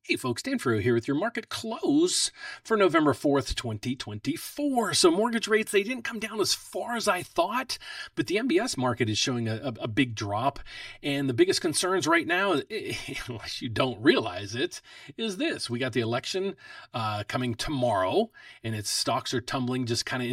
Hey folks, Dan Ferro here with your market close for November 4th, 2024. So mortgage rates, they didn't come down as far as I thought, but the MBS market is showing a big drop. And the biggest concerns right now, unless you don't realize it, is this. We got the election coming tomorrow, and its stocks are tumbling just kind of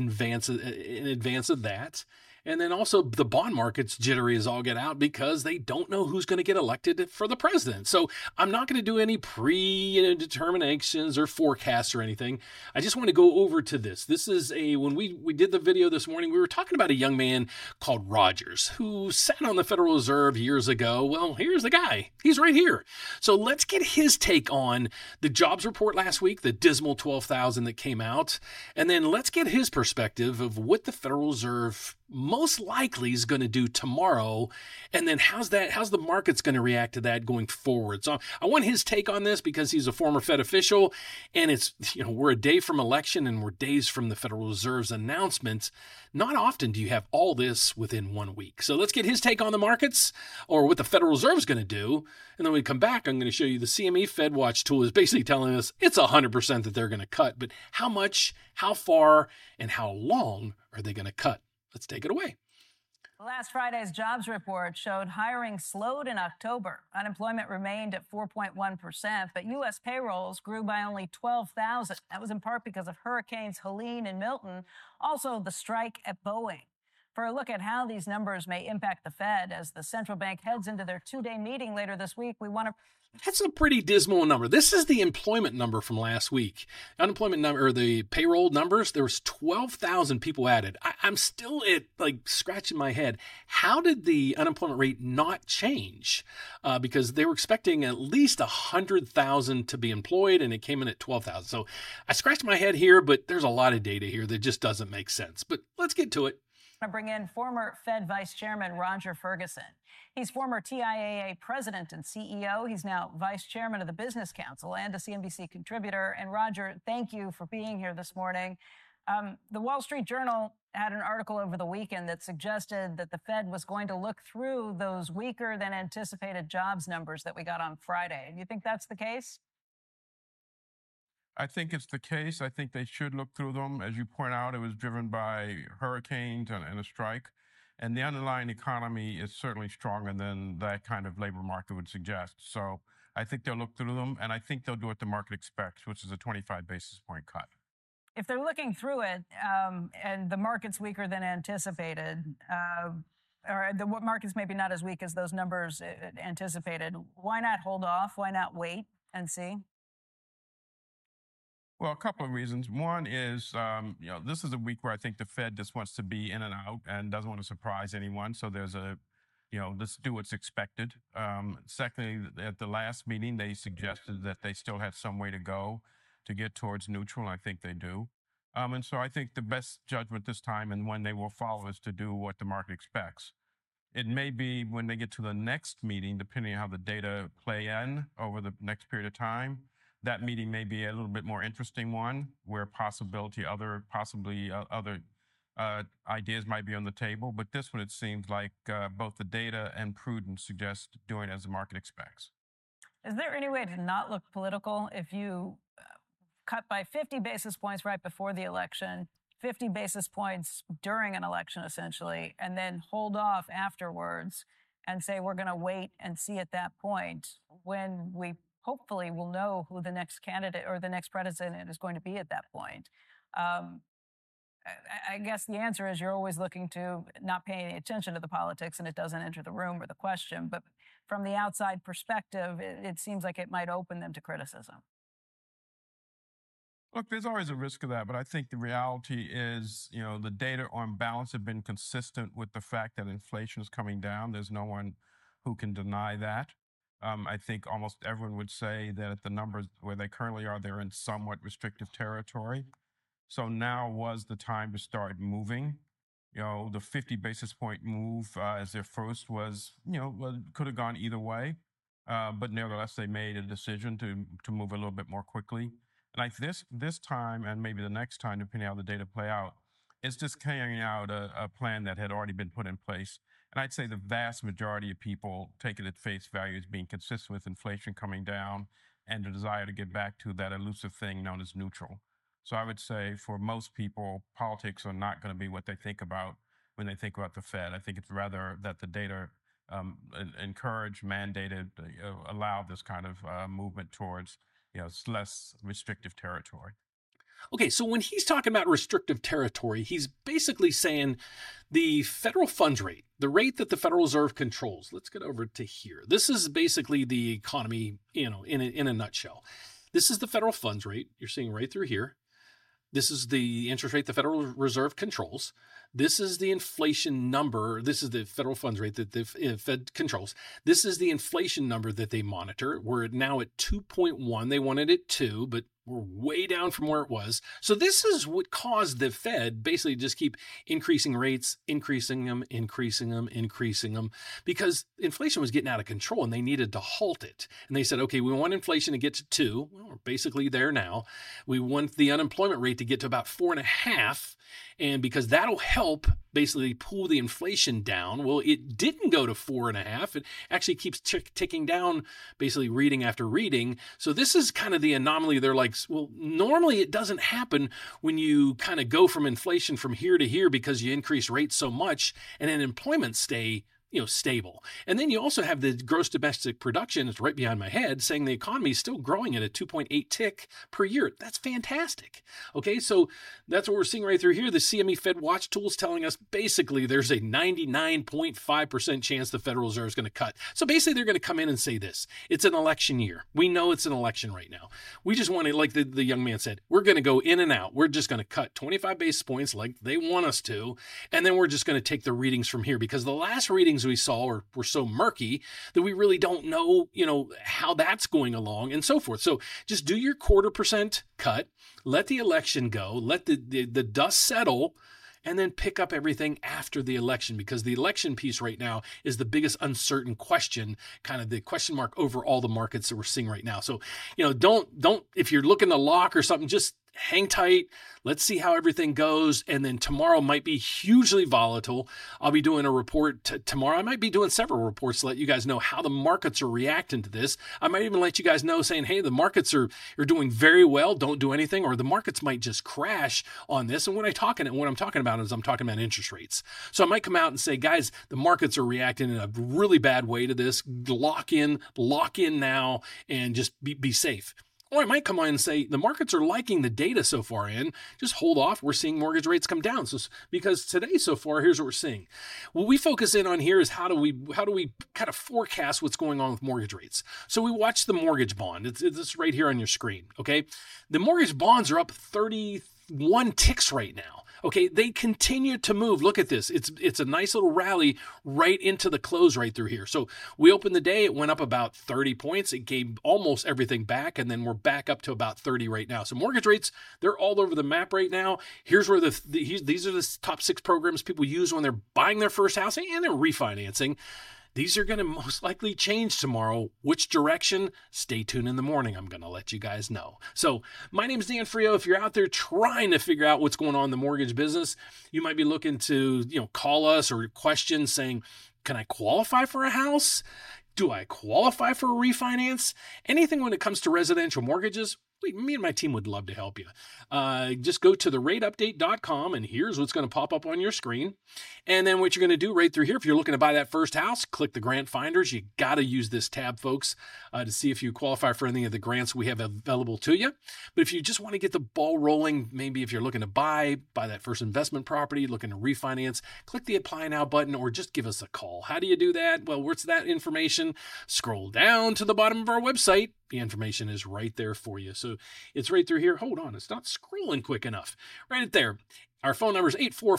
in advance of that. And then also the bond market's jittery as all get out because they don't know who's going to get elected for the president. So I'm not going to do any predeterminations or forecasts or anything. I just want to go over to this. This is when we did the video this morning, we were talking about a young man called Rogers who sat on the Federal Reserve years ago. Well, here's the guy. He's right here. So let's get his take on the jobs report last week, the dismal 12,000 that came out. And then let's get his perspective of what the Federal Reserve most likely is going to do tomorrow, and then how's the market's going to react to that going forward. So I want his take on this because he's a former Fed official, and it's, we're a day from election and we're days from the Federal Reserve's announcement. Not often do you have all this within 1 week. So let's get his take on the markets or what the Federal Reserve is going to do, and then when we come back, I'm going to show you the CME Fed Watch tool is basically telling us it's 100% that they're going to cut, but how much, how far, and how long are they going to cut? Let's take it away. Last Friday's jobs report showed hiring slowed in October. Unemployment remained at 4.1%, but U.S. payrolls grew by only 12,000. That was in part because of Hurricanes Helene and Milton, also the strike at Boeing. For a look at how these numbers may impact the Fed as the central bank heads into their two-day meeting later this week, we want to... That's a pretty dismal number. This is the employment number from last week. Unemployment number, or the payroll numbers, there was 12,000 people added. I'm still scratching my head. How did the unemployment rate not change? Because they were expecting at least 100,000 to be employed, and it came in at 12,000. So I scratched my head here, but there's a lot of data here that just doesn't make sense. But let's get to it. To bring in former Fed Vice Chairman Roger Ferguson. He's former TIAA president and CEO. He's now vice chairman of the Business Council and a CNBC contributor. And Roger, thank you for being here this morning. The Wall Street Journal had an article over the weekend that suggested that the Fed was going to look through those weaker than anticipated jobs numbers that we got on Friday. Do you think that's the case? I think it's the case. I think they should look through them. As you point out, it was driven by hurricanes and a strike. And the underlying economy is certainly stronger than that kind of labor market would suggest. So I think they'll look through them, and I think they'll do what the market expects, which is a 25 basis point cut. If they're looking through it and the market's weaker than anticipated, or the market's maybe not as weak as those numbers anticipated, why not hold off? Why not wait and see? Well, a couple of reasons. One is, this is a week where I think the Fed just wants to be in and out and doesn't want to surprise anyone. So there's let's do what's expected. Secondly, at the last meeting, they suggested that they still had some way to go to get towards neutral. And I think they do. And so I think the best judgment this time and when they will follow is to do what the market expects. It may be when they get to the next meeting, depending on how the data play in over the next period of time. That meeting may be a little bit more interesting one, where possibly other ideas might be on the table. But this one, it seems like both the data and prudence suggest doing as the market expects. Is there any way to not look political if you cut by 50 basis points right before the election, 50 basis points during an election, essentially, and then hold off afterwards and say we're going to wait and see at that point when we hopefully we'll know who the next candidate or the next president is going to be at that point. I guess the answer is you're always looking to not pay any attention to the politics and it doesn't enter the room or the question. But from the outside perspective, it seems like it might open them to criticism. Look, there's always a risk of that, but I think the reality is, the data on balance have been consistent with the fact that inflation is coming down. There's no one who can deny that. I think almost everyone would say that at the numbers where they currently are, they're in somewhat restrictive territory. So now was the time to start moving. The 50 basis point move as their first was, could have gone either way. But nevertheless, they made a decision to move a little bit more quickly. And this time, and maybe the next time, depending on how the data play out, it's just carrying out a plan that had already been put in place. And I'd say the vast majority of people take it at face value as being consistent with inflation coming down and the desire to get back to that elusive thing known as neutral. So I would say for most people, politics are not going to be what they think about when they think about the Fed. I think it's rather that the data encourage, mandated, allow this kind of movement towards less restrictive territory. Okay, so when he's talking about restrictive territory, he's basically saying the federal funds rate, the rate that the Federal Reserve controls. Let's get over to here. This is basically the economy, in a nutshell. This is the federal funds rate. You're seeing right through here. This is the interest rate the Federal Reserve controls. This is the inflation number. This is the federal funds rate that the Fed controls. This is the inflation number that they monitor. We're now at 2.1. They wanted it 2, but we're way down from where it was. So this is what caused the Fed basically just keep increasing rates, increasing them, because inflation was getting out of control and they needed to halt it. And they said, okay, we want inflation to get to 2. Well, we're basically there now. We want the unemployment rate to get to about 4.5. And because that'll help basically pull the inflation down. Well, it didn't go to 4.5. It actually keeps ticking down, basically reading after reading. So this is kind of the anomaly. They're like, well, normally it doesn't happen when you kind of go from inflation from here to here because you increase rates so much and then employment stay stable. And then you also have the gross domestic production, it's right behind my head, saying the economy is still growing at a 2.8 tick per year. That's fantastic. Okay, so that's what we're seeing right through here. The CME Fed Watch tool is telling us basically there's a 99.5% chance the Federal Reserve is going to cut. So basically they're going to come in and say this. It's an election year. We know it's an election right now. We just want to, like the young man said, we're going to go in and out. We're just going to cut 25 basis points like they want us to, and then we're just going to take the readings from here because the last readings we saw were so murky that we really don't know, how that's going along and so forth. So just do your 0.25% cut, let the election go, let the dust settle, and then pick up everything after the election, because the election piece right now is the biggest uncertain question, kind of the question mark over all the markets that we're seeing right now. So, don't, if you're looking to lock or something, just hang tight. Let's see how everything goes. And then tomorrow might be hugely volatile. I'll be doing a report tomorrow. I might be doing several reports to let you guys know how the markets are reacting to this. I might even let you guys know saying, hey, the markets are doing very well. Don't do anything, or the markets might just crash on this. And what I'm talking about is I'm talking about interest rates. So I might come out and say, guys, the markets are reacting in a really bad way to this. Lock in now and just be safe. Or I might come on and say, the markets are liking the data so far in, just hold off. We're seeing mortgage rates come down. So because today so far, here's what we're seeing. What we focus in on here is how do we kind of forecast what's going on with mortgage rates. So we watch the mortgage bond. It's right here on your screen, okay? The mortgage bonds are up 31 ticks right now. Okay, they continue to move. Look at this. It's a nice little rally right into the close right through here. So we opened the day. It went up about 30 points. It gave almost everything back, and then we're back up to about 30 right now. So mortgage rates, they're all over the map right now. Here's where these are the top 6 programs people use when they're buying their first house and they're refinancing. These are going to most likely change tomorrow. Which direction? Stay tuned in the morning. I'm going to let you guys know. So my name is Dan Frio. If you're out there trying to figure out what's going on in the mortgage business, you might be looking to, call us or questions saying, can I qualify for a house? Do I qualify for a refinance? Anything when it comes to residential mortgages, me and my team would love to help you. Just go to therateupdate.com, and here's what's going to pop up on your screen. And then what you're going to do right through here, if you're looking to buy that first house, click the grant finders. You got to use this tab, folks, to see if you qualify for any of the grants we have available to you. But if you just want to get the ball rolling, maybe if you're looking to buy that first investment property, looking to refinance, click the Apply Now button or just give us a call. How do you do that? Well, what's that information? Scroll down to the bottom of our website. The information is right there for you. So it's right through here. Hold on, it's not scrolling quick enough. Right there. Our phone number is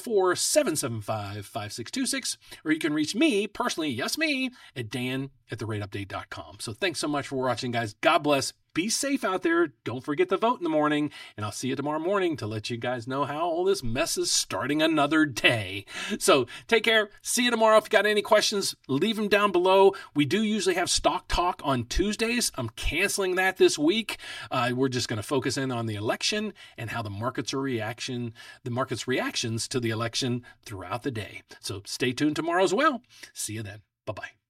844-775-5626, or you can reach me personally, yes, me, at dan@therateupdate.com. So thanks so much for watching, guys. God bless. Be safe out there. Don't forget to vote in the morning, and I'll see you tomorrow morning to let you guys know how all this mess is starting another day. So take care. See you tomorrow. If you got any questions, leave them down below. We do usually have Stock Talk on Tuesdays. I'm canceling that this week. We're just going to focus in on the election and how the market's reactions to the election throughout the day. So stay tuned tomorrow as well. See you then. Bye-bye.